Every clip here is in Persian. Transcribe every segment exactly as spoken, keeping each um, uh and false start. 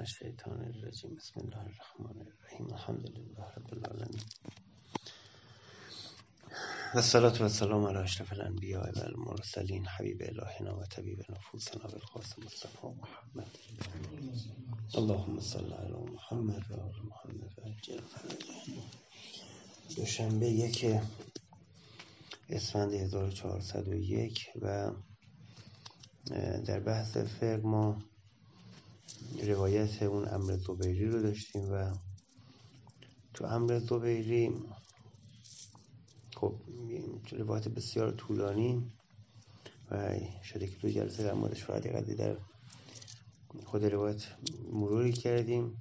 الشیطان الرجیم بسم الله الرحمن الرحیم الحمد لله رب العالمین و الصلاة و السلام علی اشرف الانبیاء و المرسلین حبیب الهنا و طبیب نفوسنا بالقاسم مصطفی محمد اللهم صل علی محمد و آل محمد و عجل فرجهم. دوشنبه یک اسفند هزار و چهارصد و یک و در بحث فقه ما روایت اون عمرو زبیری رو داشتیم و تو عمرو زبیری خب روایت بسیار طولانی و شده که دو جلسه در موردش فقط یقدری در خود روایت مروری کردیم.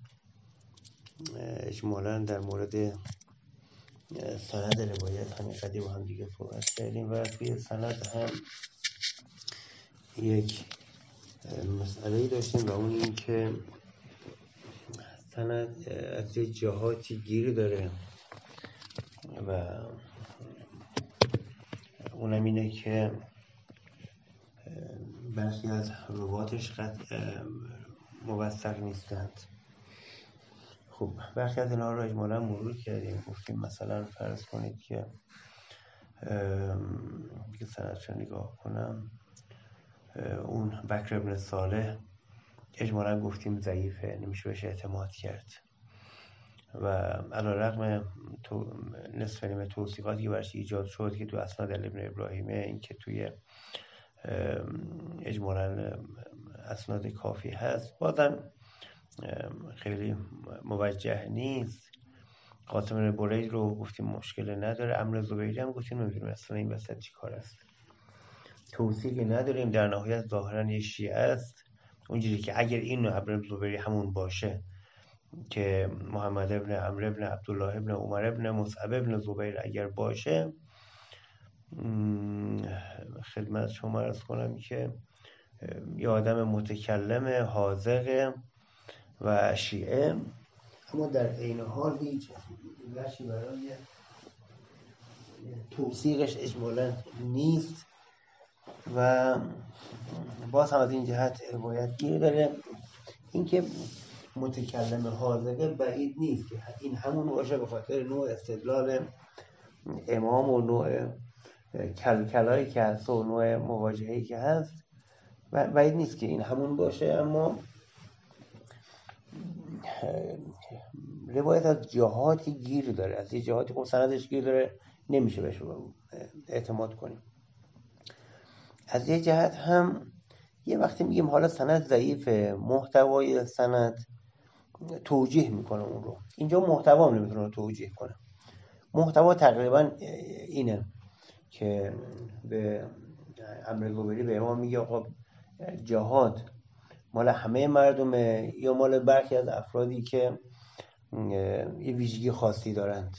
اجمالا در مورد سند روایت همین قدری با هم دیگه صحبت کردیم و توی سند هم یک مسئله‌ای داشتیم و اون این که سند از یه جهاتی گیر داره و اونم اینه که برخی از رواتش موثق نیستند. خب برخی از اینها رو اجمالا مرور کردیم، گفتیم مثلا فرض کنید که که سندش رو نگاه کنم، اون بکر ابن صالح اجمالا گفتیم ضعیفه، نمیشه بهش اعتماد کرد و علیرغم تو نصف نیمه توصیفاتی که برش ایجاد شد که تو اسناد ابن ابراهیمه، این که توی اجمالا اسناد کافی هست، بازم خیلی موجه نیست. قاسم بن برید رو گفتیم مشکل نداره، عمرو زبیری هم گفتیم نمیدونیم اصلا این وسط چی کار است، توصیفی نداریم، در نهایت ظاهرا یه شیعه است. اونجوری که اگر این عمرو زبیری همون باشه که محمد ابن عمرو ابن عبدالله ابن عمر ابن مصعب ابن زبیر اگر باشه، خدمت شما عرض کنم که یه آدم متکلم حاذق و شیعه، اما در عین حال هیچ وجهی برای توثیقش اجمالا نیست و باز هم از این جهت روایت گیر داره. اینکه متکلم حاذقه بعید نیست که این همون باشه، به خاطر نوع استدلال امام و نوع کلکلایی که هست و نوع مواجهه‌ای که هست، بعید نیست که این همون باشه. اما روایت از جهاتی گیر داره، از یه جهاتی خب سندش گیر داره، نمیشه بهش اعتماد کنیم. از یه جهت هم یه وقتی میگیم حالا سند ضعیفه، محتوای سند توجیه میکنه اون رو، اینجا محتوا هم نمیتونه رو توجیه کنه. محتوا تقریبا اینه که به عمرو زبیری به امام میگه آقا جهاد مال همه مردمه یا مال برخی از افرادی که یه ویژگی خاصی دارند؟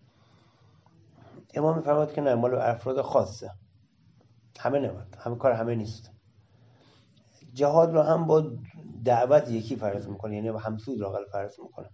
امام میفرماد که نه، مال افراد خاصه، همه نمید، همه کار همه نیست. جهاد رو هم با دعوت یکی فرض میکنه، یعنی با همسود رو فرض میکنه.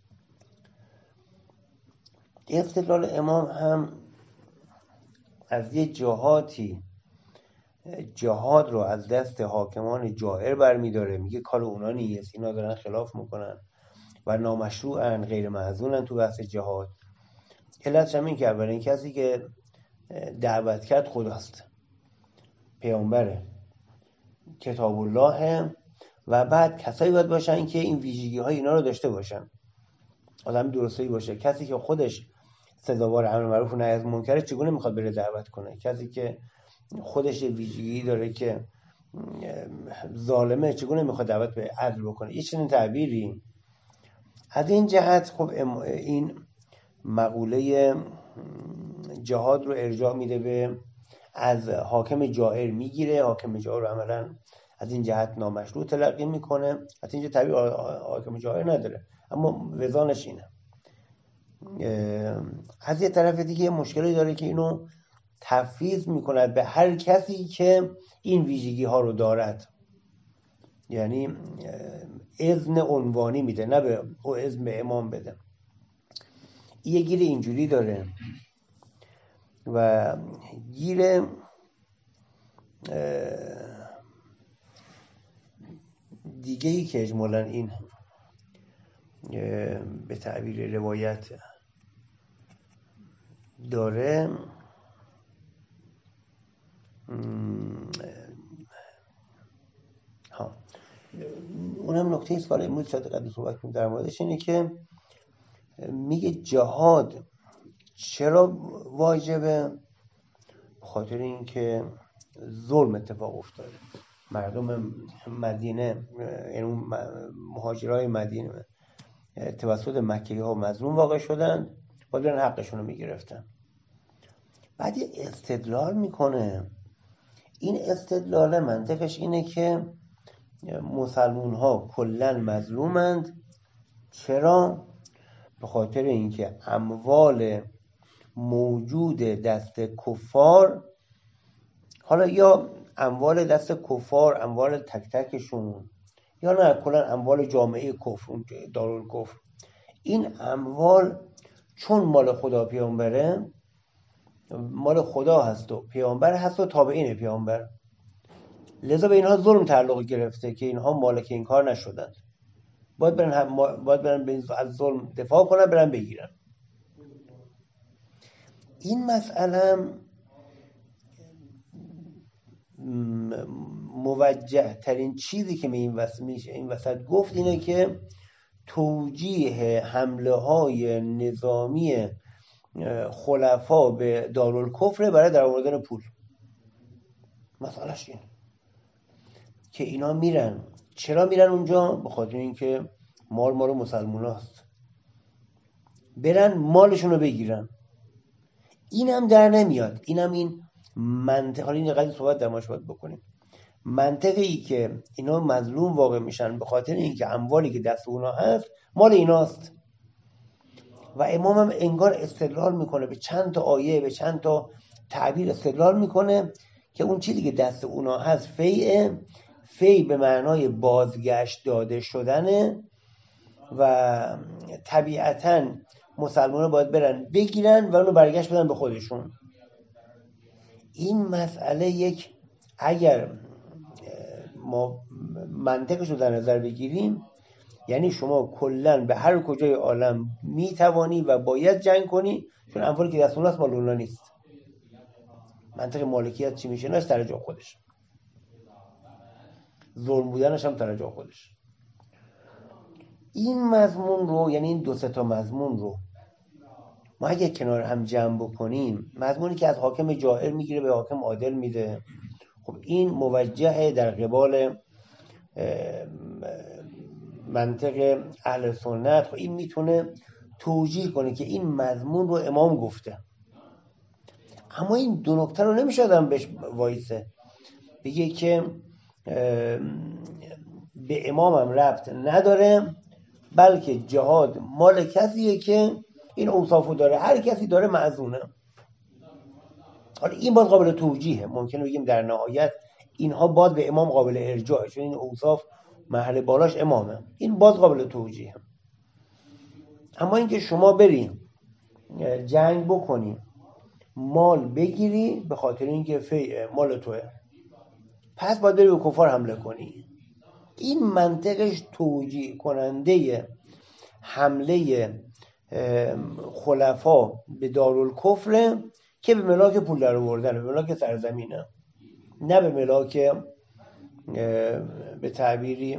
استدلال امام هم از یه جهاتی جهاد رو از دست حاکمان جائر برمیداره، میگه کار اونا نیست، اینا دارن خلاف میکنن و نامشروعن، غیر معزونن تو بحث جهاد. علتش هم این که اولین کسی که دعوت کرد خداست، پیامبره، کتاب الله، و بعد کسایی باید باشن که این ویژگی های اینا رو داشته باشن، آدم درستی باشه. کسی که خودش سزاوار امر معروف و نهی از منکره چگونه میخواد بره دعوت کنه؟ کسی که خودش ویژگی داره که ظالمه چگونه میخواد دعوت به عدل بکنه؟ یه چنین تعبیری. از این جهت خب این مقوله جهاد رو ارجاع میده به از حاکم جائر میگیره، حاکم جائر رو عملا از این جهت نامشروع تلقی میکنه. از اینجا تعبیر حاکم جائر نداره، اما وزانش اینه. از یه طرف دیگه مشکلی داره که اینو تفویض میکنه به هر کسی که این ویژگی ها رو دارد، یعنی اذن عنوانی میده، نه به اذن به امام بده. یه گیر اینجوری داره و گیر دیگه ای که اجمالا این به تعبیر روایت داره، ها اونم نکته ایست که حالا امروز شاید قبل صحبت کنیم در موردش، اینه که میگه جهاد چرا واجبه؟ به خاطر اینکه ظلم اتفاق افتاده، مردم مدینه، یعنی مهاجرای مدینه توسط مکه‌ای ها مظلوم واقع شدن، باید برن حقشون رو میگرفتن. بعد یه استدلال میکنه، این استدلال منطقش اینه که مسلمون ها کلن مظلومند. چرا؟ به خاطر اینکه اموال موجود دست کفار، حالا یا اموال دست کفار، اموال تک تکشون، یا نه کلا اموال جامعه کفر، دارالکفر، این اموال چون مال خدا پیامبره، مال خدا هست و پیامبر هست و تابعین پیامبر، لذا به اینها ظلم تعلق گرفته که اینها مالک این کار نشدند، باید برن باید برن از ظلم دفاع کنن، برن بگیرن. این مسئله موجه ترین چیزی که این وسط میشه این وسط گفت اینه که توجیه حمله های نظامی خلفا به دارالکفر برای در آوردن پول. مسئلهش این که اینا میرن، چرا میرن اونجا؟ به خاطر اینکه مال مال مسلمان هست، برن مالشون رو بگیرن. اینم در نمیاد، اینم این منطق، حالا این قضیه صحبت در ماش باید بکنیم، منطقی که اینا مظلوم واقع میشن به خاطر اینکه اموالی که دست اونا هست مال ایناست. و امام هم انگار استدلال میکنه به چند تا آیه، به چند تا تعبیر استدلال میکنه که اون چیزی که دست اونا هست فیعه، فی به معنای بازگشت داده شدنه و طبیعتاً مسلمان باید برن بگیرن و اونو برگشت بدن به خودشون. این مسئله یک، اگر ما منطقش رو در نظر بگیریم، یعنی شما کلن به هر کجای عالم میتوانی و باید جنگ کنی، چون اموالی که دست اون هست مال اونا نیست. منطق مالکیت چی میشه؟ ناش ترجع خودش، ظلم بودنش هم ترجع خودش. این مضمون رو، یعنی این دو سه تا مضمون رو ما اگه کنار هم جمع بکنیم، مضمونی که از حاکم جائر میگیره به حاکم عادل میده، خب این موجه در قبال منطق اهل سنت، خب این میتونه توجیه کنه که این مضمون رو امام گفته. اما این دو نکته رو نمیشه آدم بهش وایسه بگه که به امامم ربط نداره، بلکه جهاد مال کسیه که این اوصافو داره، هر کسی داره مأذونه. حالا این باز قابل توجیهه، ممکنه بگیم در نهایت اینها باز به امام قابل ارجاعه، چون این اوصاف محل بالاش امامه، این باز قابل توجیهه. اما اینکه شما بری جنگ بکنی، مال بگیری به خاطر اینکه فیع مال توه، پس باید بری به کفار حمله کنی، این منطقش توجیه کننده حمله خلفا به دارالکفر که به ملاک پول در آوردن، به ملاک سرزمینه، نه به ملاک به تعبیری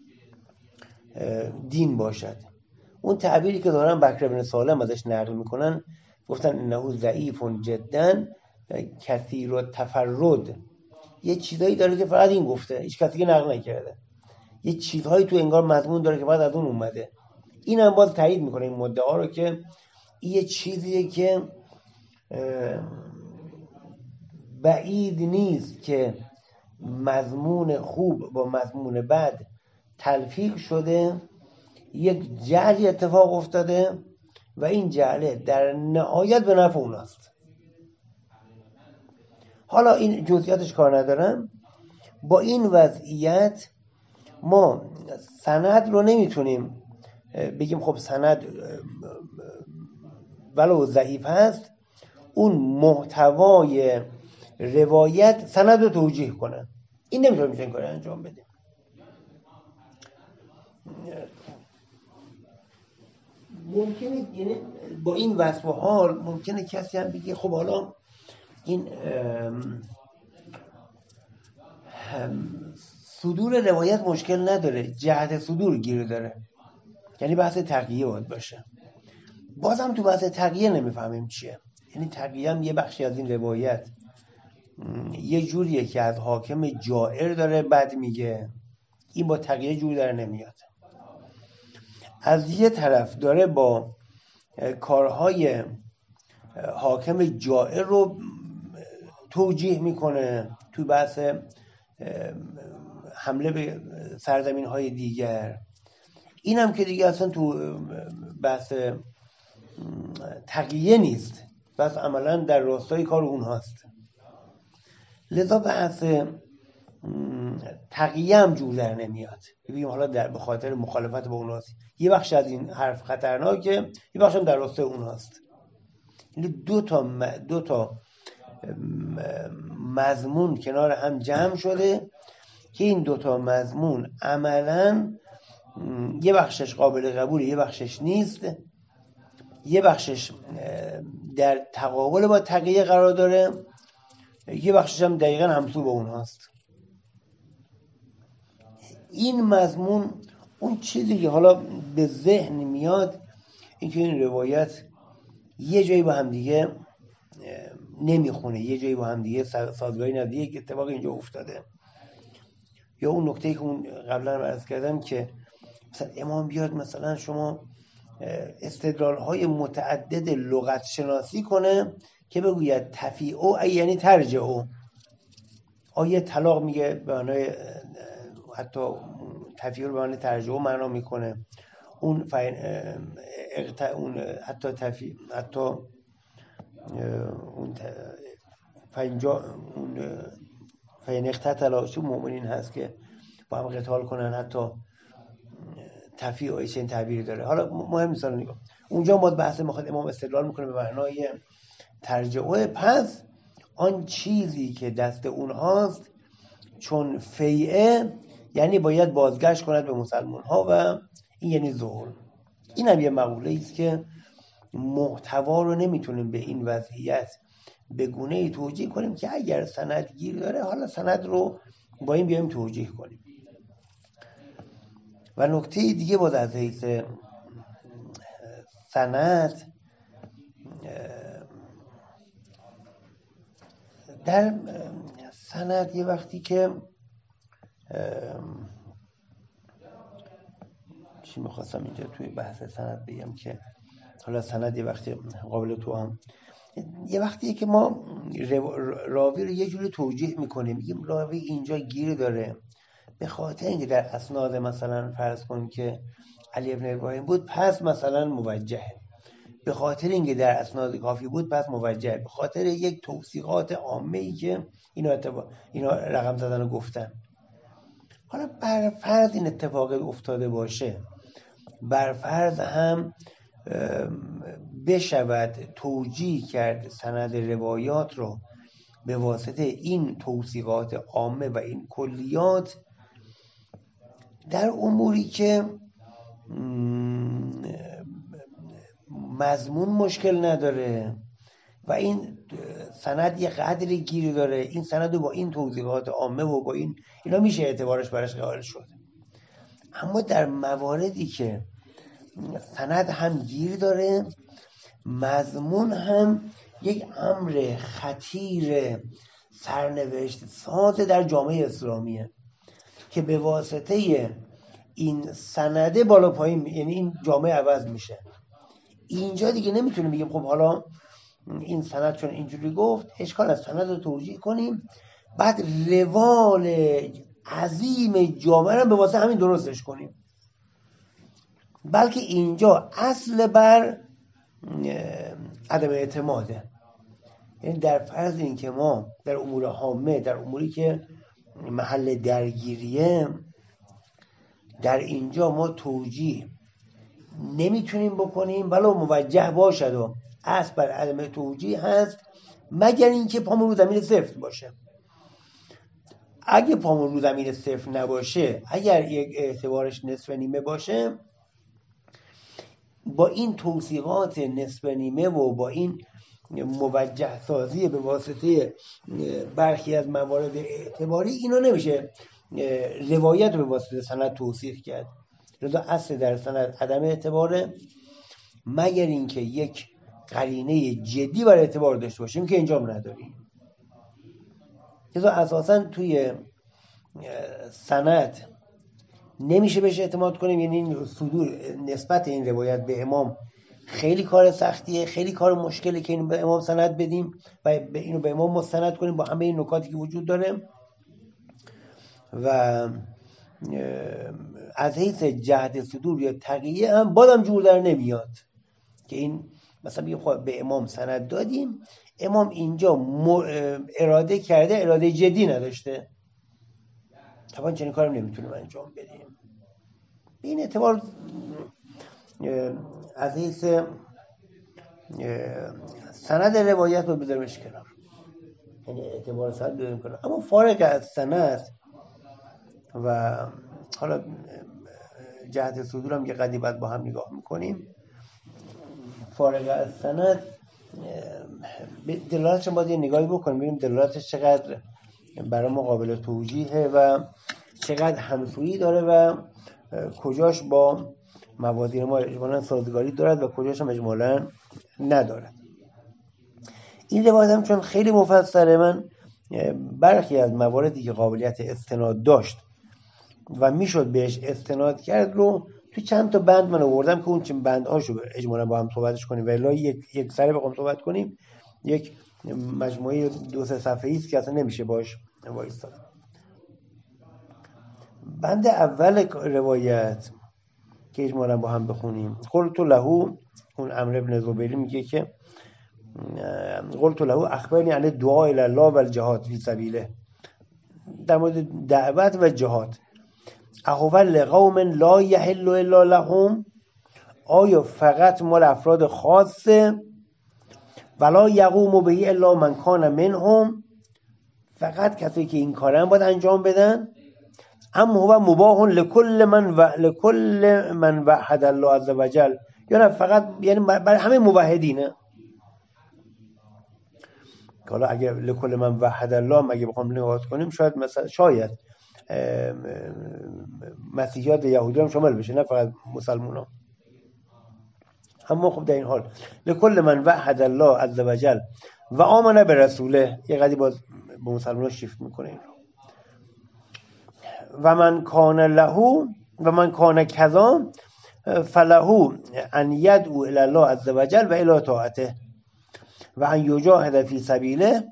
دین باشد. اون تعبیری که دارن بکر بن سالم ازش نقل میکنن، گفتن انه ضعیف جدا کثیر التفرد، یه چیزایی داره که فقط این گفته، هیچ کسی که نقل نکرده، یه چیزهایی تو انگار مضمون داره که فقط از اون اومده. این هم باز تایید میکنه این مدعا رو که این یه چیزیه که بعید نیست که مضمون خوب با مضمون بد تلفیق شده، یک جعلی اتفاق افتاده و این جعله در نهایت به نفع اوناست. حالا این جزئیاتش کار ندارم. با این وضعیت ما سند رو نمیتونیم بگیم خب سند ولو ضعیف هست، اون محتوای روایت سند رو توجیه کنه، این نمیتونیم این کار انجام بدیم. ممکنه یعنی با این وصف و حال ممکنه کسی هم بگه خب حالا این صدور روایت مشکل نداره، جهت صدور گیر داره، یعنی بحث تقیه باید باشه. بازم تو بحث تقیه نمیفهمیم چیه. یعنی تقیه هم یه بخشی از این روایت یه جوریه که از حاکم جائر داره بد میگه، این با تقیه جور در نمیاد. از یه طرف داره با کارهای حاکم جائر رو توجیه میکنه تو بحث حمله به سرزمین های دیگر. این هم که دیگه اصلا تو بحث تقیه نیست، بس عملا در راستای کار اونهاست. لذا بحث تقیه هم جور در نمیاد. ببینیم حالا در به خاطر مخالفت با اونهاست، یه بخش از این حرف خطرناکه، یه بخش هم در راستای اونهاست. یعنی دو تا دو تا مضمون کنار هم جمع شده که این دو تا مضمون عملاً یه بخشش قابل قبوله، یه بخشش نیست، یه بخشش در تقابل با تقیه قرار داره، یه بخشش هم دقیقاً همسو با اونهاست. این مضمون اون چیزی که حالا به ذهن میاد این که این روایت یه جایی با هم دیگه نمیخونه، یه جایی با هم دیگه سازگاری نداره، یک اتفاق اینجا افتاده. یا اون نکته‌ای که اون قبلا عرض کردم که مثلا امام بیاد مثلا شما استدلال‌های متعدد لغت شناسی کنه که بگوید تفیعو یعنی ترجعو، آیه طلاق میگه به معنای حتی تفیعو به معنای ترجعو معنا میکنه، اون فین اون حتی تفیع حتی اون فینجا اون فین اقتتل چون مؤمنین هست که با هم قتال کنن، حتی تفیع و چنین تعبیری داره. حالا مهم نیست نگاه. اونجا ما بحث میخواد امام استدلال میکنه به معنای ترجعه. پس آن چیزی که دست اونهاست چون فیعه یعنی باید بازگشت کند به مسلمان ها و این یعنی ظهور. این هم یه مقوله است که محتوا رو نمیتونیم به این وضعیت به گونه‌ای توجیه کنیم که اگر سند گیر داره حالا سند رو با این بیایم توجیه کنیم. و نکته دیگه باز از حیث سند، در سند یه وقتی که چی میخواستم اینجا توی بحث سند بگم که حالا سند یه وقتی قابل تو هم یه وقتیه که ما راوی رو یه جوری توجیه میکنیم، میگیم راوی اینجا گیر داره به خاطر اینکه در اسناد مثلا فرض کنیم که علی ابن ابراهیم بود پس مثلا موجهه، به خاطر اینکه در اسناد کافی بود پس موجهه، به خاطر یک توثیقات عامه‌ای که اینا اتفاق اینا رقم زدن و گفتن. حالا بر فرض این اتفاق افتاده باشه، بر فرض هم بشود توجیه کرد سند روایات رو به واسطه این توثیقات عامه و این کلیات در اموری که مضمون مشکل نداره و این سند یه قدری گیری داره، این سند رو با این توضیحات عامه و با این اینا میشه اعتبارش برش قائل شد. اما در مواردی که سند هم گیر داره، مضمون هم یک امر خطیر سرنوشت ساز در جامعه اسلامیه که به واسطه این سنده بالا پایین، یعنی این جامعه عوض میشه. اینجا دیگه نمیتونیم بگیم خب حالا این سند چون اینجوری گفت اشکال از سند رو توجیه کنیم بعد روال عظیم جامعه رو به واسطه همین درستش کنیم، بلکه اینجا اصل بر عدم اعتماده. یعنی در فرض این که ما در امور عامه، در اموری که محل درگیریه، در اینجا ما توجیه نمیتونیم بکنیم ولو موجه باشد و اصل بر عدم توجیه هست، مگر اینکه پامون رو زمین صفر باشه. اگه پامون رو زمین صفر نباشه، اگر یک اعتبارش نصف نیمه باشه، با این توصیقات نصف نیمه و با این موجه سازی به واسطه برخی از موارد اعتباری، اینا نمیشه روایت به واسطه سند توصیق کرد. لذا اصل در سند عدم اعتباره، مگر اینکه یک قرینه جدی برای اعتبار داشته باشیم که اینجا نداریم. لذا اساسا توی سند نمیشه بهش اعتماد کنیم، یعنی صدور نسبت این روایت به امام خیلی کار سختیه، خیلی کار مشکلی که اینو به امام سند بدیم و به اینو به امام مستند کنیم با همه این نکاتی که وجود داره. و از حیث جهت صدور یا تقیه هم بازم جور در نمیاد که این مثلا بگیم خب به امام سند دادیم، امام اینجا اراده کرده، اراده جدی نداشته، طبعا چنین کارم نمیتونیم انجام بدیم. به این اعتبار از حیث سند روایت رو بذاریمش کنار، یعنی اعتبار سند بذاریم کنار. اما فارغ از سند و حالا جهت صدور هم که قدی بعد با هم نگاه میکنیم، فارغ از سند دلالتش باید یه نگاهی بکنیم ببینیم دلالتش چقدر برای ما قابل توجیهه و چقدر همسویی داره و کجاش با موازین ما اجمالاً سازگاری دارد و کجاش هم اجمالاً ندارد. این روایت هم چون خیلی مفصله، من برخی از مواردی که قابلیت استناد داشت و میشد بهش استناد کرد رو تو چند تا بند من آوردم که اون چند بندهاشو اجمالاً با هم صحبتش کنیم و الا یک یک سره بخوام صحبت کنیم یک مجموعه دو سه صفحه‌ای است که اصلا نمیشه باش وایساد. بند اول روایت که اجمالاً با هم بخونیم، قلت له، اون عمرو ابن زبیری میگه که قلت له اخبرنی عن دعاء الی الله و الجهاد فی سبیله، در مورد دعوت و جهاد. اهو لقوم لا یحل الا لهم، آیا فقط مال افراد خاصه، ولا یقوم به الا من کان منهم، فقط کسی که این کارن باید انجام بدن. اما هو مباح لكل من و لكل من وحد الله عز وجل، یعنی فقط یعنی برای همه موحدینه. حالا اگه لكل من وحد الله اگه بخوام نگاه کنیم شاید مثلا شاید مسیحیات یهودی هم شامل بشه، نه فقط مسلمانان. اما خب در این حال لكل من وحد الله عز وجل و آمن به رسوله، یه قضیه باز به مسلمانان شیفت میکنه این رو. و من کان له و من کان کذا فله ان یدعو الی الله عز وجل و الی طاعته و ان یجاهد فی سبیله.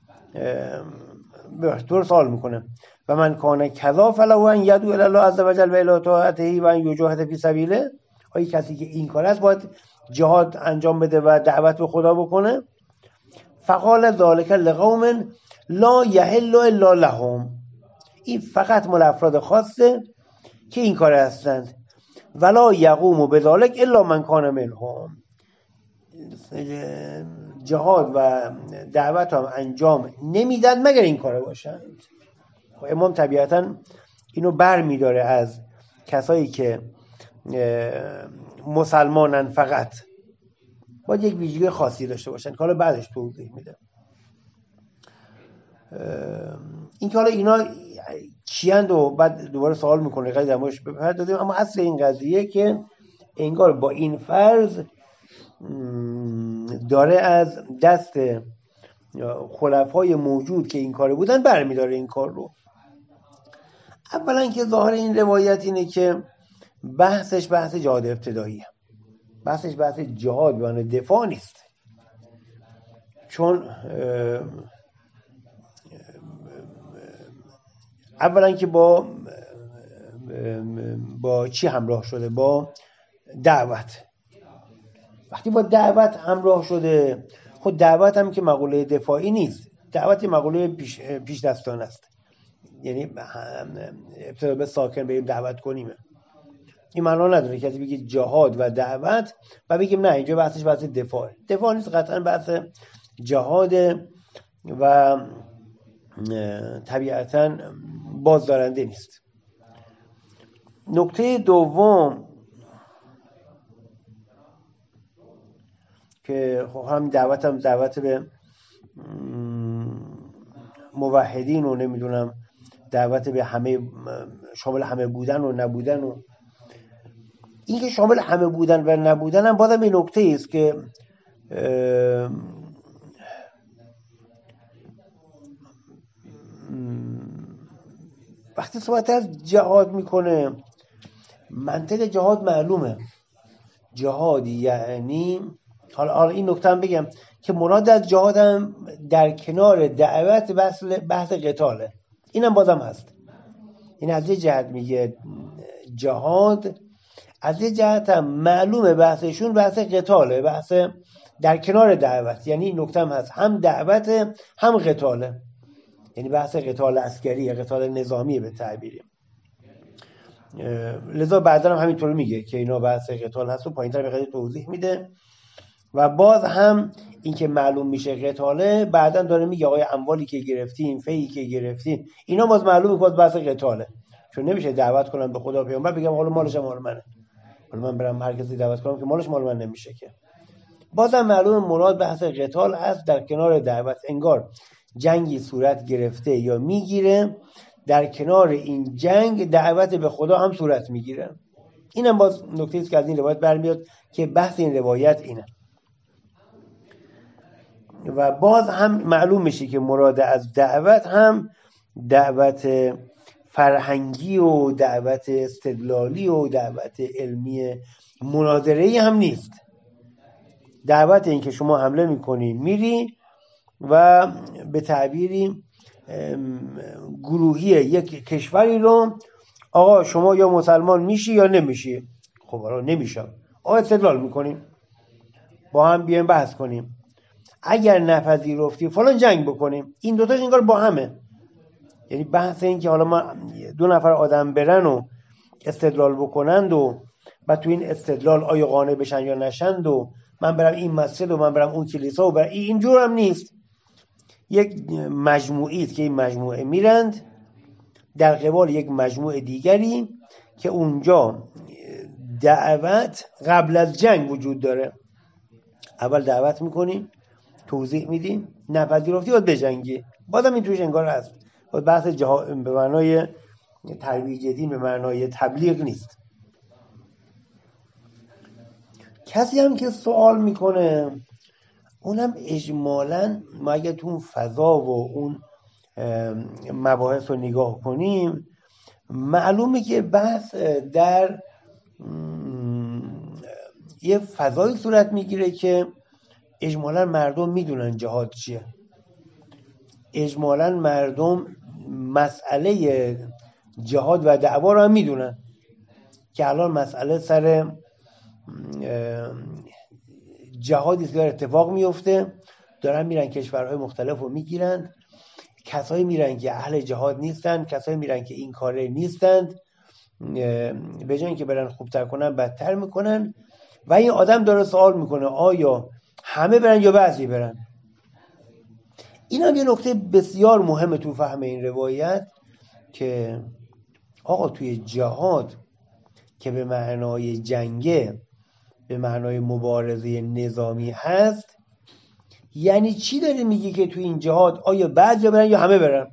به طور سوال میکنه و من کان کذا فله ان یدعو الی الله عز وجل و الی طاعته و ان یجاهد فی سبیله، آیا کسی که این کار است باید جهاد انجام بده و دعوت به خدا بکنه؟ فقال ذلک لقوم لا یحل الا لهم، این فقط مال افراد خاصه که این کار هستند. ولا یقوم بذلک الا من کان منهم، جهاد و دعوت هم انجام نمیدن مگر این کار باشند. امام طبیعتا اینو بر میداره از کسایی که مسلمانن، فقط باید یک ویژگی خاصی داشته باشن که حالا بعدش توضیح میده. این که حالا اینا چیند و بعد دوباره سوال میکنه قضیه درموش بپردازیم، اما اصل این قضیه که انگار با این فرض داره از دست خلفای موجود که این کار بودن برمیداره این کار رو. اولا که ظاهر این روایت اینه که بحثش بحث جهاد ابتداییه، بحثش بحث جهاد به دفاع نیست، چون اولا که با با چی همراه شده؟ با دعوت. وقتی با دعوت همراه شده، خود دعوت هم که مقوله دفاعی نیست، دعوت مقوله پیش, پیش دستان است، یعنی ابتدا به ساکن بریم دعوت کنیم. این معنا نداره کسی بگه جهاد و دعوت و بگیم نه اینجا بحثش بحث دفاع دفاع نیست، قطعا بحث جهاد و طبیعتا بازدارنده نیست. نکته دوم که خب هم دعوت هم دعوت به موحدین و نمیدونم دعوت به همه، شامل همه بودن و نبودن. و این که شامل همه بودن و نبودن هم بازم این نکته است که وقتی صحبت از جهاد میکنه، منطق جهاد معلومه. جهاد یعنی، حالا حالا این نکته هم بگم که مراد از جهاد هم در کنار دعوت بحث بحث قتاله. اینم بازم هست. این از یه جهت میگه جهاد، از یه جهت هم معلومه بحثشون بحث قتاله، بحث در کنار دعوت. یعنی این نکته هم هست، هم دعوت هم قتاله، یعنی بحث قتال عسکری، قتال نظامی به تعبیری. لذا بعدا هم همینطور میگه که اینا بحث قتال هست و پایین‌تر به قضیه توضیح میده. و باز هم این که معلوم میشه قتاله، بعدا داره میگه آقای اموالی که گرفتیم، فیئی که گرفتیم، اینا باز معلومه باز بحث قتاله. چون نمیشه دعوت کنم به خدا پیامبر بگم حالا مالش مال منه، حالا من برم هر کسی دعوت کنم که مالش مال من نمیشه که. بازم معلومه مراد بحث قتال هست در کنار دعوت. انگار جنگی صورت گرفته یا میگیره، در کنار این جنگ دعوت به خدا هم صورت میگیره. اینم باز نکته است که از این روایت برمیاد که بحث این روایت اینه. و باز هم معلوم میشه که مراد از دعوت هم دعوت فرهنگی و دعوت استدلالی و دعوت علمی مناظره‌ای هم نیست. دعوت این که شما حمله میکنی میری و به تعبیری گروهی یک کشوری رو، آقا شما یا مسلمان میشی یا نمیشی. خب آقا نمیشم، آقا استدلال میکنیم، با هم بیایم بحث کنیم، اگر نپذیرفتی فلان جنگ بکنیم. این دوتاش انگار با همه. یعنی بحث این که حالا ما دو نفر آدم برن و استدلال بکنند و بعد تو این استدلال آیا قانع بشن یا نشند و من برم این مسجد و من برم اون کلیسا و برم، اینجور هم نیست. یک مجموعی است که این مجموعه میرند در قبال یک مجموعه دیگری که اونجا دعوت قبل از جنگ وجود داره. اول دعوت میکنیم، توضیح میدیم، نپذیرفتی باید بجنگی. بازم این توش انگار هست. بحث جهاد به معنای ترویج دین، به معنای تبلیغ نیست. کسی هم که سوال میکنه، اونم اجمالاً ما اگه تو اون فضا و اون مباحث رو نگاه کنیم، معلومه که بحث در یه فضایی صورت میگیره که اجمالاً مردم میدونن جهاد چیه. اجمالاً مردم مسئله جهاد و دعوا رو هم میدونن که الان مسئله سر جهادی که اتفاق میفته، دارن میرن کشورهای مختلف رو میگیرن، کسایی میرن که اهل جهاد نیستن، کسایی میرن که این کاره نیستند، به جای اینکه برن خوبتر کنن بدتر میکنن. و این آدم داره سوال میکنه آیا همه برن یا بعضی برن. این هم یه نکته بسیار مهمه تو فهم این روایت که آقا توی جهاد که به معنای جنگه، به معنای مبارزه نظامی هست، یعنی چی داره میگه که توی این جهاد آیا بعضی برن یا همه برن؟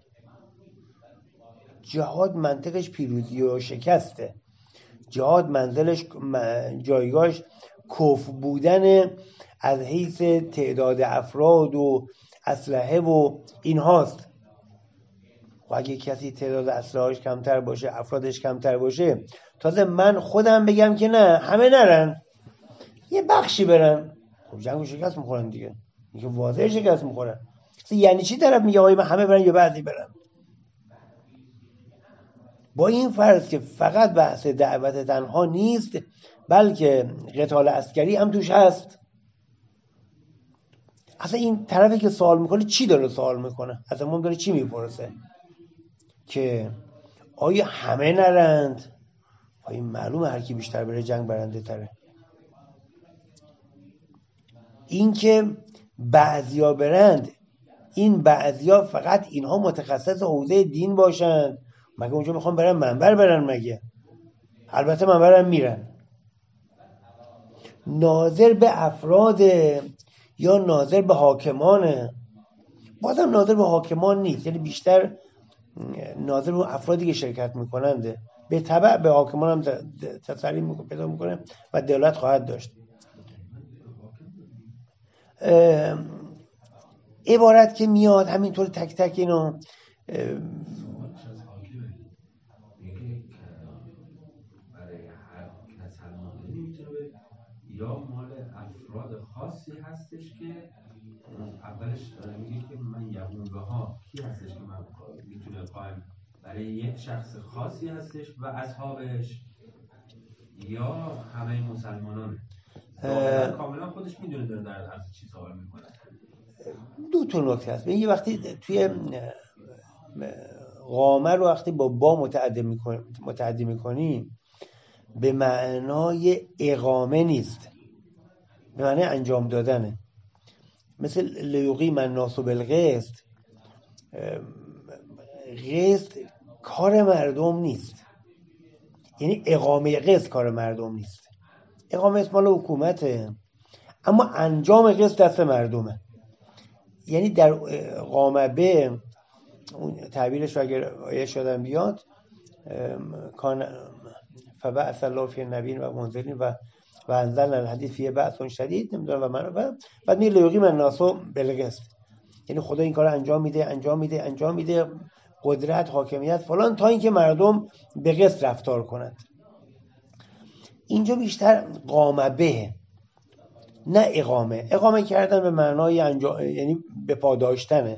جهاد منطقش پیروزی و شکسته. جهاد منزلش جایگاهش کفر بودن از حیث تعداد افراد و اسلحه و این هاست. و اگه کسی تعداد اسلحه‌اش کمتر باشه، افرادش کمتر باشه، تازه من خودم بگم که نه همه نرن، یه بخشی برن، خب جنگو شکست میخورن دیگه. میگه واضح شکست میخورن. یعنی چی طرف میگه آقا همه برن یا بعضی برن؟ با این فرض که فقط بحث دعوت تنها نیست، بلکه قتال عسکری هم توش هست. اصلا این طرفی که سوال میکنه چی داره سوال میکنه؟ اصلا ما داره چی میپرسه؟ که آیا همه نرند؟ آیا معلومه هر کی بیشتر بره جنگ برنده تره؟ این که بعضیا برند، این بعضیا فقط اینها متخصص حوزه دین باشند؟ مگه اونجا میخوام برن منبر برن؟ مگه البته منبرم میرن. ناظر به افراد یا ناظر به حاکمانه. بازم ناظر به حاکمان نیست، یعنی بیشتر ناظر به افرادی که شرکت میکننده، به تبع به حاکمان هم تسلیم پیدا میکنه و دلالت خواهد داشت. عبارت که میاد همینطور تک تک اینو یا مال افراد خاصی هستش که اولش داره میگه که من یهوه ها کی هستش که من میتونه قائم برای یک شخص خاصی هستش و اصحابش، یا همه مسلمانان کاملا خودش میدونه داره در از چی سوال میکنه. دو تا نکته هست. یه وقتی توی قامه رو وقتی با با متعدی میکنی متعدی میکنی به معنای اقامه نیست، به معنای انجام دادنه. مثل لیقیم الناس بالقسط، قسط کار مردم نیست، یعنی اقامه قسط کار مردم نیست. اقامه قسط مال حکومته، اما انجام قسط دست مردمه. یعنی در قامه به اون تعبیرش اگر آیه شدن بیاد، کان فبعث الله فی النبیین و منذرین و و انزلنا الحدید فیه بأس شدید، نمیدونم و من و بعد می لیقیم الناس بالقسط، یعنی خدا این کار انجام میده انجام میده انجام میده قدرت حاکمیت فلان تا اینکه مردم به قسط رفتار کنند. اینجا بیشتر قامه به، نه اقامه. اقامه کردن به معنای انجام، یعنی به پا داشتنه.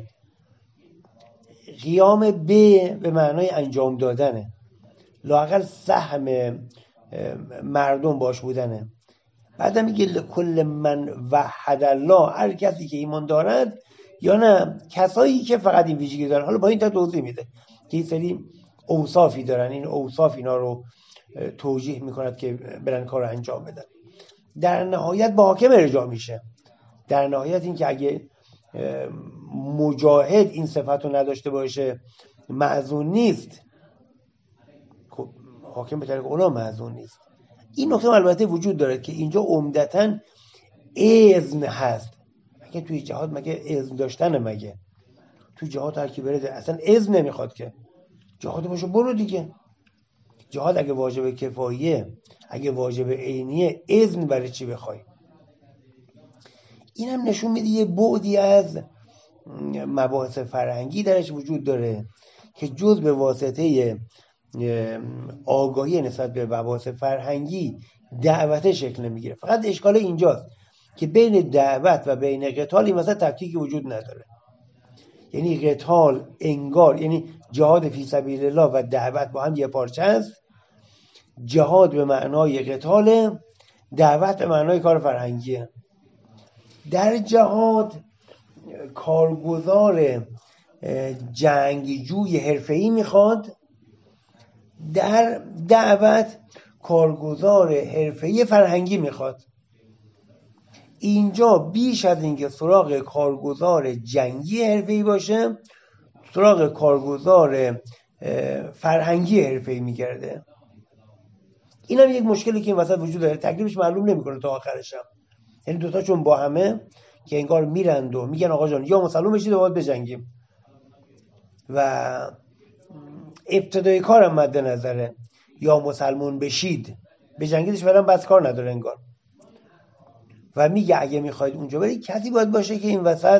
قیام به به معنای انجام دادنه، لااقل سهم مردم باش بودنه. بعد میگه لکل من وحد الله، هر کسی که ایمان دارد، یا نه کسایی که فقط این ویژگی دارن. حالا با این تا توضیح میده که این سری اوصافی دارن، این اوصاف اینا رو توجیه میکند که برن کار رو انجام بدن. در نهایت با حاکم ارجاع میشه. در نهایت این که اگه مجاهد این صفت رو نداشته باشه معذون نیست، خب حاکم به طریق اونا معذون نیست. این نکته البته وجود داره که اینجا عمدتاً اذن هست. مگه توی جهاد مگه اذن داشتنه؟ مگه توی جهاد هر کی بره اصلا اذن نمیخواد که جهاد باشه برو دیگه. جهاد اگه واجب کفاییه، اگه واجب عینیه، اذن برای چی بخوای؟ این هم نشون میده یه بعدی از مباحث فرهنگی درش وجود داره که جز به واسطه آگاهی نسبت به مباحث فرهنگی دعوت شکل نمیگیره. فقط اشکال اینجاست که بین دعوت و بین قتال این مثلا تفکیکی وجود نداره. یعنی قتال انگار، یعنی جهاد فی سبیل الله و دعوت با هم یه پارچه است. جهاد به معنای قتال، دعوت به معنای کار فرهنگیه. در جهاد کارگزار جنگجوی حرفه‌ای میخواد، در دعوت کارگزار حرفه‌ای فرهنگی میخواد. اینجا بیش از اینکه سراغ کارگزار جنگی حرفه‌ای باشه، سراغ کارگزار فرهنگی حرفه‌ای میگرده. این هم یک مشکلی که این وسط وجود داره، تکلیفش معلوم نمیکنه تا آخرش هم. یعنی دوتا چون با همه که انگار میرند و میگن آقا جان یا مسلمان بشید و باید بجنگیم و ابتدای کارم مد نظره، یا مسلمان بشید بجنگیدش فعلا بس کار نداره انگار. و میگه اگه میخواید اونجا برید کسی باید باشه که این وسط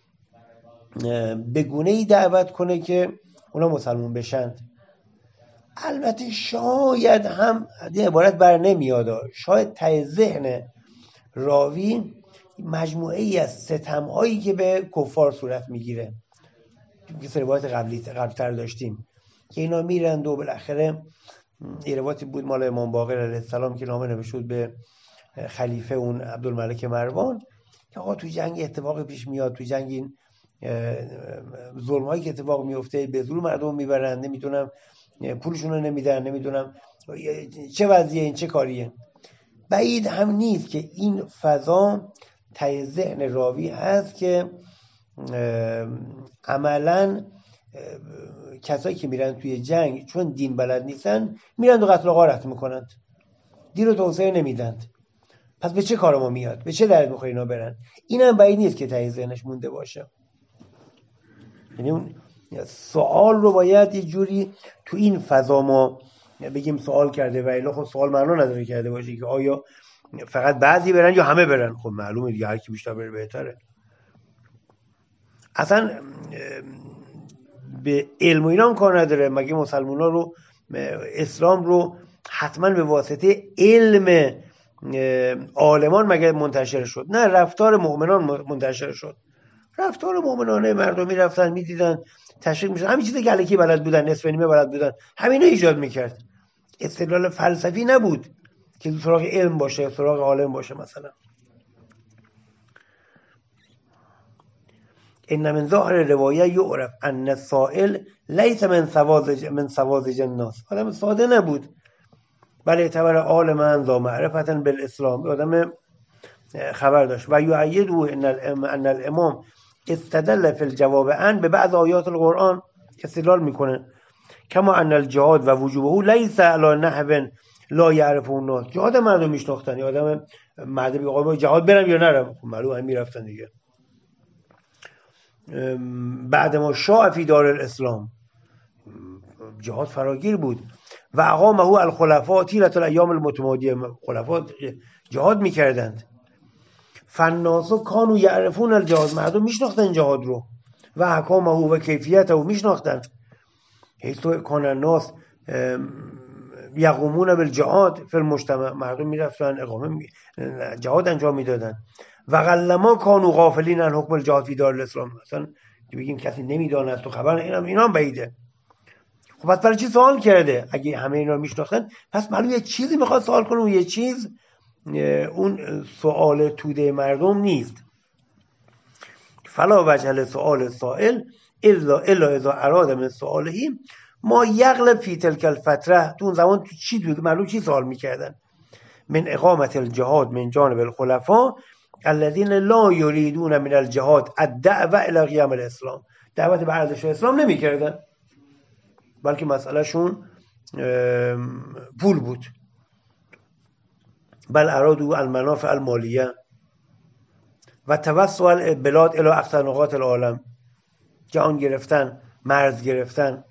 به گونه‌ای دعوت کنه که اونا مسلمان بشند. البته شاید هم این عبارت بر نمیاد، شاید ته ذهن راوی مجموعه ای از ستم هایی که به کفار صورت میگیره که سه روایت قبلی قبلتر داشتیم که اینا میرند و بالاخره این روایتی بود مال امام باقر علیه السلام که نامه نوشته به خلیفه اون عبدالملک مروان که آقا توی جنگ اتفاق پیش میاد، توی جنگ این ظلم هایی که اتفاق میفته به زور مردم میبرن، نمیدونم پولشون رو نمیدن، نمیدونم چه وضعیه این، چه کاریه. بعید هم نیست که این فضا ته ذهن راوی هست که عملاً کسایی که میرن توی جنگ چون دین بلد نیستن میرن و قتل و غارت میکنند، دین رو توسعه نمیدند. پس به چه کار ما میاد؟ به چه درد میخوره اینا برن؟ اینم بعید نیست که ته ذهنش مونده باشه. یعنی اون سوال رو باید یه جوری تو این فضا ما بگیم سوال کرده و الا خب سوال معنا نداره کرده باشه که آیا فقط بعضی برن یا همه برن. خب معلومه دیگه هر کی بیشتر بره بهتره. اصلا به علم و اینا کار نداره. مگه مسلمونا رو اسلام رو حتما به واسطه علم عالمان مگه منتشر شد؟ نه، رفتار مؤمنان منتشر شد. رفتار مؤمنانه مردمی رفتن میدیدن تشویق میشن. همین چیزی که الکی بلد بودن، نصف نیمه بلد بودن، همینا ایجاد میکرد. استدلال فلسفی نبود که سراغ علم باشه، سراغ عالم باشه. مثلا ان من ظاهر روایه یعرف ان السائل لیس من سوازج من سوازج الناس. آدم ساده نبود، بله اعتبار عالم ذا معرفتا بالاسلام، آدم خبر داشت. و یؤیده ان ان الامام استدل فی الجواب عن به بعض آیات القرآن، استدلال میکنه کما ان الجهاد و وجوبه لیس علی نحو لا یعرفه الناس. جهاد مردم میشناختن، یا آدم مردم آقا جهاد برم یا نرم، خب معلومه هم میرفتن دیگه. بعد ما شاء فی دار الاسلام جهاد فراگیر بود. و اقامه الخلفاء طیلة الایام المتمادیه، خلفاء جهاد میکردند. فالناس کانوا یعرفون الجهاد، مردم میشناختن جهاد رو و احکامه و کیفیته و میشناختن. حیث کان الناس یقومون بالجهاد فی المجتمع، مردم میرفتن اقامه جهاد انجام میدادن. و قلما کانوا غافلین عن حکم الجهاد فی دار الاسلام، مثلا بگیم کسی نمیداند تو خبر اینم اینا هم بعیده. خب پس برای چی سوال کرده؟ اگه همه اینا رو میشناختن پس معلومه یه چیزی میخواد سوال کنه و یه چیز اون سوال توده مردم نیست. فلا وجه لسؤال السائل الا الا اذا اراد من سؤاله ما یغلب فی تلک الفتره. تو اون زمان تو چی بود؟ معلوم چی سوال میکردن؟ من اقامت الجهاد من جانب الخلفاء الذين لا يريدون من الجهاد الدعوه الى قیام الاسلام. دعوت به ارزش اسلام نمیکردن، بلکه مسئله شون پول بود. بل ارادوا المنافع المالیه و توسع البلاد الى اقصی نقاط العالم، جهان گرفتن، مرز گرفتن.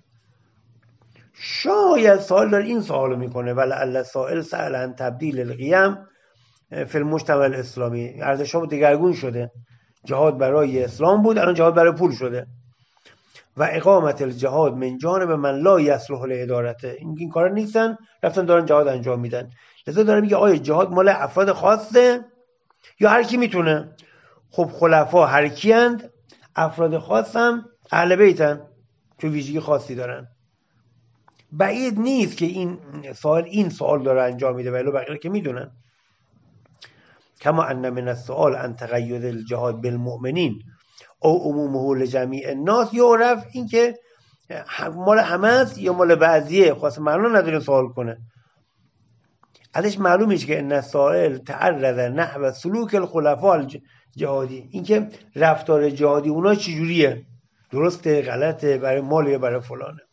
شاید سوال داره این سوالو میکنه ولعل سائل سأل عن تبدیل القیم فی المجتمع الاسلامی. ارزش ها دگرگون شده، جهاد برای اسلام بود، الان جهاد برای پول شده. و اقامت الجهاد من جانب من لا یصلح لادارته، این این کارا نیستن، رفتن دارن جهاد انجام میدن. لذا داره میگه آیا جهاد مال افراد خاصه یا هر کی میتونه؟ خب خلفا هر کیند، افراد خاص هم اهل بیتن، تو ویژگی خاصی دارن. بعید نیست که این سوال این سوال داره انجام میده، ولی بقیه که میدونن. کما ان من السؤال عن تقید الجهاد بالمؤمنین او عمومه لجمیع الناس یعرف، این که مال همه است یا مال بعضیه خاص معلوم نداره سوال کنه. ازش معلوم میشه که ان السائل تعرض نحو سلوک الخلفاء الجهادی، این که رفتار جهادی اونا چجوریه، درسته غلطه، برای مال یا برای فلانه.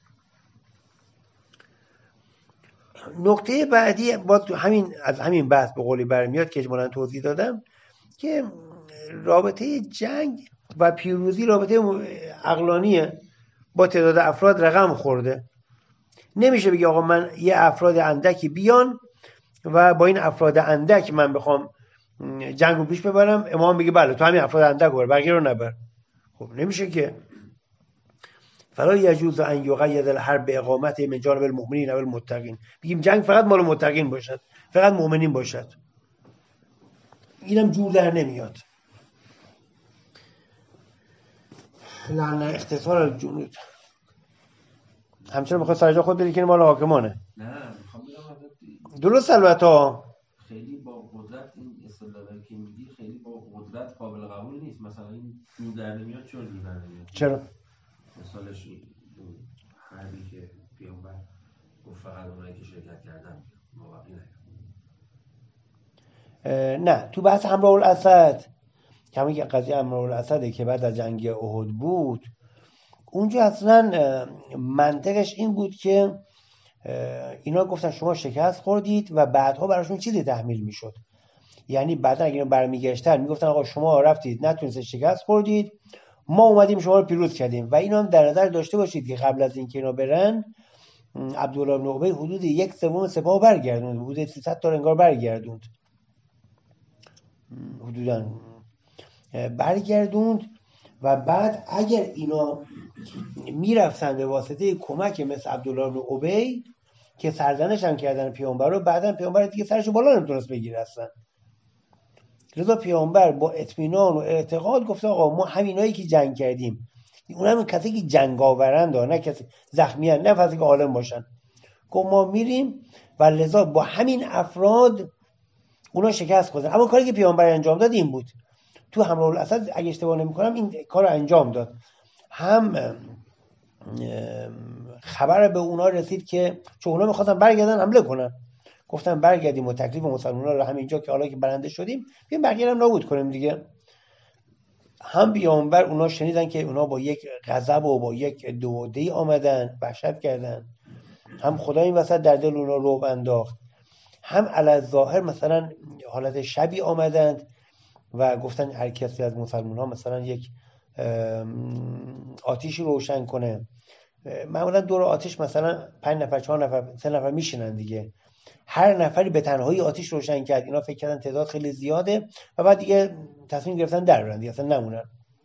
نکته بعدی باز تو همین از همین بحث به قولی برمیاد که اجمالاً توضیح دادم که رابطه جنگ و پیروزی رابطه عقلانیه، با تعداد افراد رقم خورده. نمیشه بگی آقا من یه افراد اندکی بیان و با این افراد اندک من بخوام جنگ رو پیش ببرم، امام بگه بله تو همین افراد اندک ببر بقیه رو نبر. خب نمیشه که. فلا یجوز ان یقید الحرب باقامت من جانب المؤمنین و المتقین، بگیم جنگ فقط مال متقین باشد، فقط مؤمنین باشد، اینم جور در نمیاد. لعن اختصار الجنود همچنان میخواد سرجا خود بری که مال حاکمانه. نه میخوام بگم درست البته خیلی با قدرت این استدلالی که میگی خیلی با قدرت قابل قبول نیست. مثلا این جور در نمیاد. چرا جور در نمیاد؟ چرا؟ مثالش حربی که پیامبر گفت فقط اونایی که شرکت کردن موقعی نه. نه تو بحث همراه الاسد که همین قضیه همراه الاسده که بعد از جنگ احد بود، اونجا اصلا منطقش این بود که اینا گفتن شما شکست خوردید و بعدها براشون چیزی تحمیل میشد. یعنی بعدا اگه برمیگشتن میگفتن آقا شما رفتید نتونستید شکست خوردید، ما اومدیم شما رو پیروز کردیم. و اینا هم در نظر داشته باشید که قبل از اینکه اینا برن عبدالله بن ابی حدود یک سوم سپاه برگردوند، حدود سیصد تا انگار برگردوند، حدوداً برگردوند. و بعد اگر اینا میرفتن به واسطه کمک مثل عبدالله بن ابی که سرزنش هم کردن پیامبر رو، بعدن پیامبر دیگه سرشو بالا نمیتونست بگیره اصلا. لذا پیامبر با اطمینان و اعتقاد گفته آقا ما همینایی که جنگ کردیم، اونم کسی که جنگ آورند، نه کسی زخمی هست، نه کسی که عالم باشن، گفت ما میریم. و لذا با همین افراد اونا شکست خوردن. اما کاری که پیامبر انجام داد این بود، تو حمله الاسد اگه اشتباه نمی‌کنم این کار رو انجام داد. هم خبر به اونا رسید که چون اونا می‌خواستن برگردن حمله کنن، گفتن برگردیم و تکلیف مسلمان‌ها رو همینجا که حالا که برنده شدیم بیایم بقیه هم نابود کنیم دیگه. هم پیامبر اونا شنیدن که اونا با یک غضب و با یک دودی آمدن، وحشت کردن، هم خدا این وسط در دل اونا رعب انداخت، هم علی ظاهر مثلا حالت شبی آمدند و گفتن هر کسی از مسلمان ها مثلا یک آتیشی روشن کنه. معمولا دور آتیش مثلا پنج نفر چهار نفر سه نفر میشینن دیگه، هر نفری به تنهایی آتیش روشن کرد. اینا فکر کردن تعداد خیلی زیاده و بعد دیگه تصمیم گرفتن در برن دیگه، اصلا نمونن.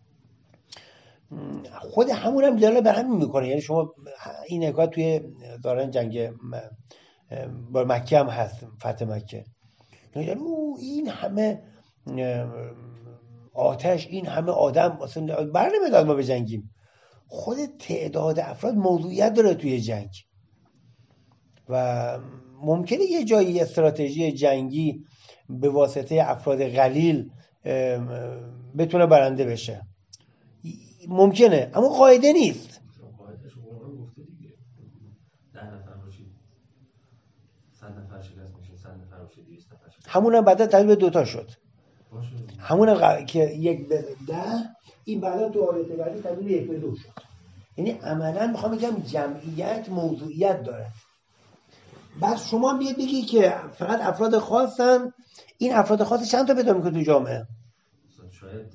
خود همون هم دلاله بر همین میکنه. یعنی شما این حکایت توی دوران جنگ با مکه هم هست، فتح مکه، یعنی این همه آتش، این همه آدم اصلا بر نمیاد ما بجنگیم. خود تعداد افراد موضوعیت داره توی جنگ و ممکنه یه جایی استراتژی جنگی به واسطه افراد قلیل بتونه برنده بشه، ممکنه، اما قاعده نیست. قاعده‌اش قرآن گفته دیگه، ده نفر باشید صد نفر شکست میشه، صد نفر باشید دویست نفر شکست. همون هم بعدا تبدیل به دوتا شد. باشه. همون هم که یک به ده، این بعدا تو آیات بعدی تبدیل به یک به دو شد. یعنی عملا میخوام بگم جمعیت موضوعیت داره. بعد شما بیاد بگی که فقط افراد خاصن، این افراد خاص چند تا پیدا میکنه تو جامعه؟ شاید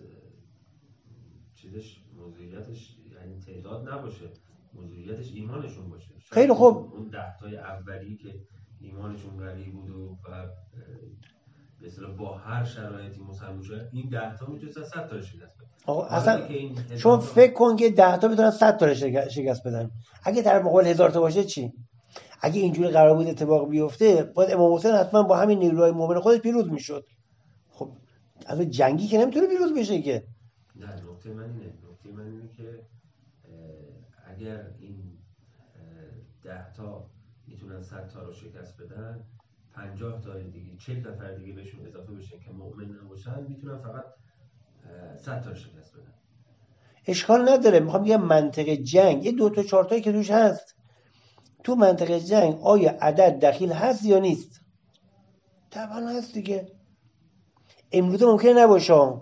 چیزش موضوعیتش یعنی تعداد نباشه، موضوعیتش ایمانشون باشه. خیلی خوب. اون ده تای اولی که ایمانشون قوی بود و به اصطلاح با هر شرایطی مسلمان شد، این ده تا میتونن صد تا شکست بدن. آقا اصلا شما فکر کن که ده تا میتونن صد تا شکست بدن. اگه در مقابل هزار تا باشه چی؟ اگه اینجوری قرار بود اتفاق بیفته، باید امام حسین حتما با همین نیروهای مومن خودش پیروز میشد. خب از جنگی که نمیتونه پیروز بشه که. نه، نکته من اینه، نکته من اینه که اگر این ده تا میتونن صد تا رو شکست بدن، پنجاه تا دیگه، چهل نفر دیگه بهشون اضافه بشه که مؤمن نباشن، میتونن فقط صد تا رو شکست بدن. اشکال نداره. میخوام بگم منطقه جنگ یه دو تا چهار تایی که توش هست. تو منطقه جنگ آیا عدد دخیل هست یا نیست؟ طبعا هست دیگه. امروز ممکنه نباشه. نه،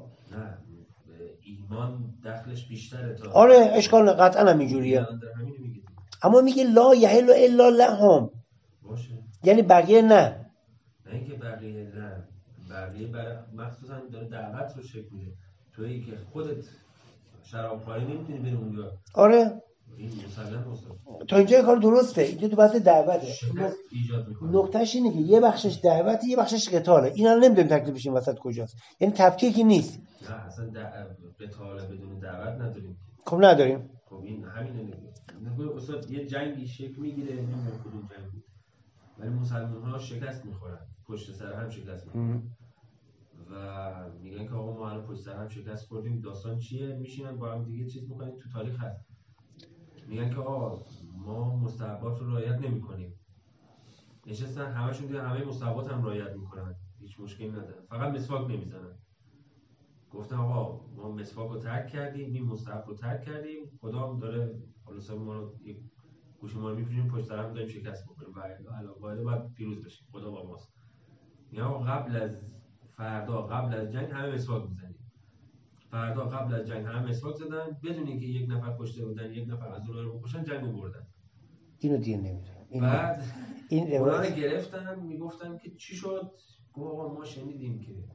ایمان دخلش بیشتره تا. آره اشکال قطعا هم اینجوریه. اما میگه لا یحل الا لهم. باشه. یعنی بقیه نه. نه اینکه بقیه نه، بقیه برای مخصوصا داره دعوت رو شکل میده. تویی که خودت شرابخوری نمیتونی بری اونجا. آره. این مسلم است. تا اینجا کار درسته. اینجا تو بحث دعوته. ایجاد میکنه. نکتهش اینه که یه بخشش دعوته، یه بخشش قتاله. اینا رو نمیدونیم تکلیفش این وسط کجاست. یعنی تفکیکی نیست. نه اصلا قتال بدون دعوت نداریم. خب نداریم. خب این همینه دیگه. نگو استاد یه جنگی شکل میگیره، نمیدونم کدوم جنگی، ولی مسلمان‌ها شکست میخورن، پشت سر هم شکست میخورن و میگن که آقا ما الان پشت سر هم شکست خوردیم، داستان چیه؟ میشینن با هم دیگه چیز میکنن، تو تاریخ هست، میگن که آقا ما مستحبات رو رعایت نمیکنیم. نشستن همشون دیگه همه مستحبات هم رعایت میکنن، هیچ مشکلی نداره، فقط مسواک نمیزنن. گفتن آقا ما مسواک رو ترک کردیم، این مستحب رو ترک کردیم، خدا هم داره خلاصا ما رو گوش ما رو میپوشیم، پشت سر هم داریم شکست میکنیم و علاوه باید پیروز بشیم، خدا با ماست. یا قبل از فردا، قبل از جنگ همه مسواک میزنیم. فردا قبل از جنگ همه مسواک زدن بدون اینکه یک نفر کشته بودن، یک نفر از اونها رو بکشن، جنگو بردن. اینو دیگه نمیدونم. بعد این اونا رو گرفتن، میگفتن که چی شد؟ گفت آقا ما شنیدیم که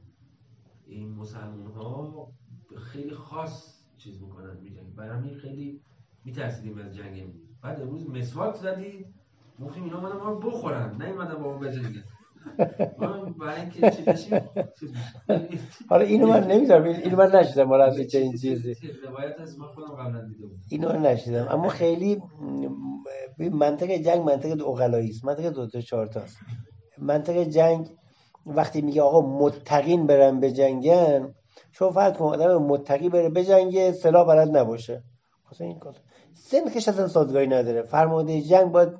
مسلمان ها خیلی خاص چیز میکنن میجنگن، برای همین خیلی میترسیدیم از جنگ امروز. بعد امروز مسواک زدید گفتیم اینا اومدن ما رو بخورن، نه اومدن با ما بجنگن. ما برای اینکه چی بشیم حالا اینو من نمیذارم، اینو من نشیدم ولی از چه این چیزی روایت از من خودم قبلا دیده بودم، اینو نشیدم. اما خیلی منطق جنگ منطق عقلایی است، منطق دو تا چهار تا است. منطق جنگ وقتی میگه آقا متقین برن به جنگن، شما فرض کن آدم متقی بره به جنگ سلاح بلد نباشه، مثلا این کار سنخش اصلا سازگاری نداره. فرمانده جنگ باید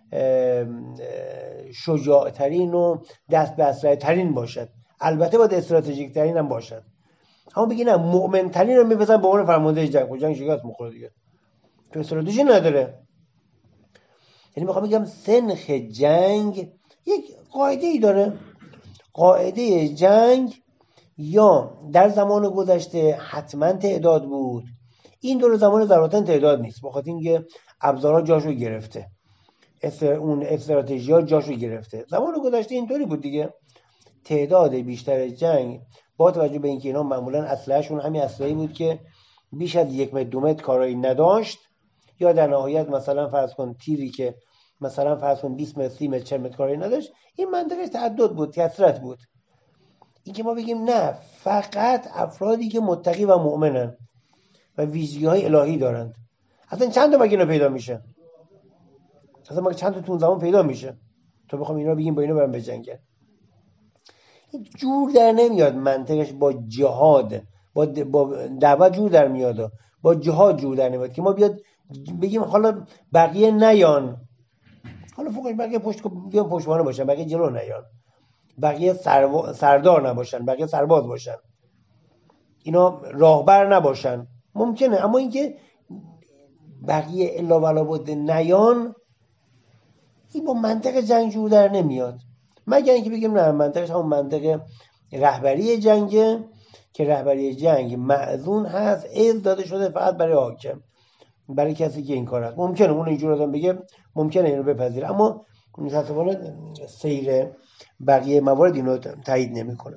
شجاع ترین و دست به اسلحه ترین باشد، البته باید استراتژیک ترین هم باشد. اما بگی نه مؤمن ترین رو می‌بزن به عنوان فرمانده جنگ، و جنگ شکست می‌خوره دیگه، تو استراتژی نداره. یعنی میخوام بگم سنخ جنگ یک قاعده ای داره. قاعده جنگ یا در زمان گذشته حتما تعداد بود، این دور زمان ضرورتا تعداد نیست، بخاطر اینکه ابزارها جاشو گرفته، اون استراتژی‌ها جاشو گرفته. زمان گذشته اینطوری بود دیگه، تعداد بیشتر جنگ با توجه به اینکه اینا معمولا اسلحه‌شون همین اسلحه‌ای بود که بیش از یک متر دو متر کارایی نداشت، یا در نهایت مثلا فرض کن تیری که مثلا فرض کن بیست متر سی متر چهل متر کارایی نداشت، این منطقه تعدد بود، کثرت بود. این که ما بگیم نه فقط افرادی که متقی و مؤمنن و ویژگی‌های الهی دارند، اصلا چند تا مگه اینا پیدا میشه؟ اصلا مگه چند تا تو اون زمان پیدا میشه تو بخوام اینا بگیم با اینا برن بجنگن؟ این جور در نمیاد، منطقش با جهاد با با دعوت جور در میاد، با جهاد جور در نمیاد که ما بیاد بگیم حالا بقیه نیان، حالا فوقش بقیه پشت بیان پشتوانه باشن، بقیه جلو نیان، بقیه سرو... سردار نباشن، بقیه سرباز باشن، اینا راهبر نباشن، ممکنه. اما اینکه بقیه الا ولا بود نیان، این با منطق جنگ جور در نمیاد، مگر اینکه بگیم نه منطقش همون منطق رهبری جنگه که رهبری جنگ مأذون هست، اذن داده شده فقط برای حاکم، برای کسی که این کار هست. ممکنه اون اینجور آدم بگه، ممکنه اینو بپذیره، اما متاسفانه سیر بقیه موارد اینو تایید نمیکنه.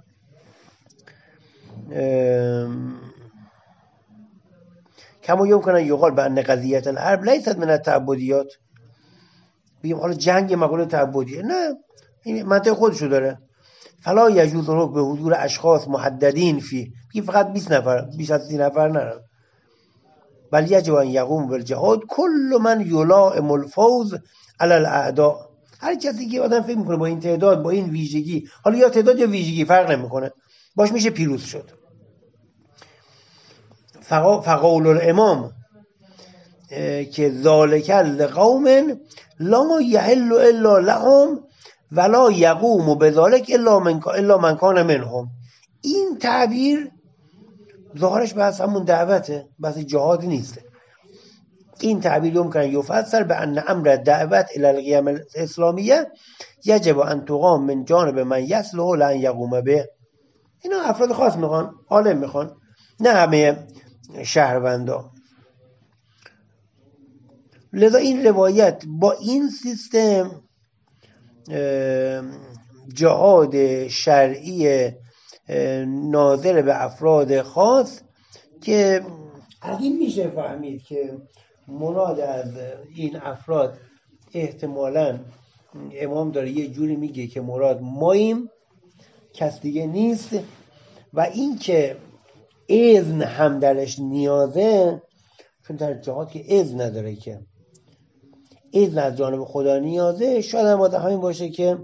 کما یمکن یقال بان قضیه الحرب لیست من التعبدیات، بگیم حالا جنگ مقوله تعبدیه، نه این منطق خودشو داره. فلا یجوز الحکم به حضور اشخاص محددین فی، بگیم فقط بیست نفر بیش از سی نفر نه، بل یجب ان یقوم بالجهاد کل من یلائم الفوز علی الاعداء، هر کسی که آدم فکر میکنه با این تعداد با این ویژگی، حالا یا تعداد یا ویژگی فرق نمیکنه، باش میشه پیروز شد. فقول الامام که ذالک لقوم لا یحل الا لهم ولا یقوم بذلک الا من الا من کان منهم، این تعبیر ظاهرش بحث همون دعوته، بحث جهاد نیست. این تعبیر یمکن یفسر به ان امر دعوت الی القیام الاسلامیه یجب ان تقام من جانب من یصلح لان یقوم به، اینا افراد خاص میخوان، عالم میخوان، نه همه شهروندا. لذا این روایت با این سیستم جهاد شرعی ناظر به افراد خاص که از این میشه فهمید که مراد از این افراد احتمالاً امام داره یه جوری میگه که مراد ماییم، کس دیگه نیست، و این که اذن هم درش نیازه، چون در جهاد که اذن نداره، که اذن از جانب خدا نیازه، شاید هم آده همین باشه که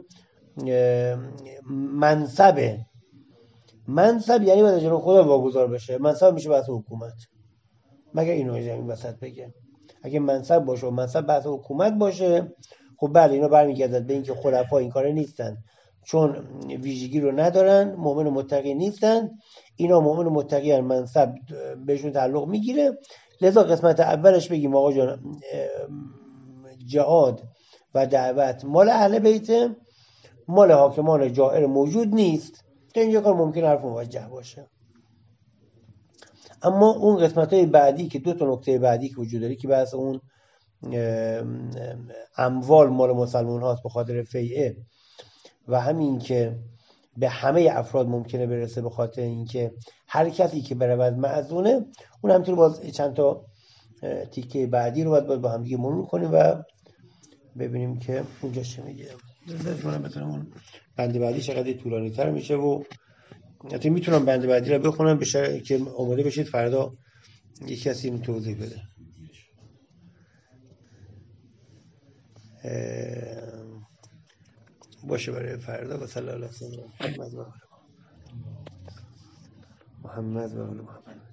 منصبه منصب یعنی باید جانب خدا واگذار بشه، منصب میشه بحث حکومت، مگر اینو این وسط بگه اگه منصب باشه و منصب بحث حکومت باشه، خب بله اینا برمیگردد به اینکه خلفا این کاره نیستن، چون ویژگی رو ندارن، مؤمن و متقی نیستن، اینا مؤمن و متقی هن، منصب بهشون تعلق میگیره. لذا قسمت اولش بگیم آقا جان جهاد و دعوت مال اهل بیت، مال حاکمان جائر موجود نیست، تا اینجا کار ممکن حرف موجه باشه. اما اون قسمت های بعدی که دو تا نکته بعدی که وجود داره که بحث اون اموال مال مسلمان هاست به خاطر فیعه، و همین که به همه افراد ممکنه برسه، به خاطر اینکه هر کسی که برود مأذونه اون همینطور باز چند تا تیکه بعدی رو باید, باید با هم دیگه مرور کنیم و ببینیم که اونجا چه میگه. لازم بتونم اون بند بعدی چقدر طولانی تر میشه و حتی میتونم بند بعدی رو بخونم بشه که آماده بشید فردا یک کسی اینو توضیح بده. باشه برای فردا. و صلی الله علیه و سلم محمد و آل محمد و آل محمد.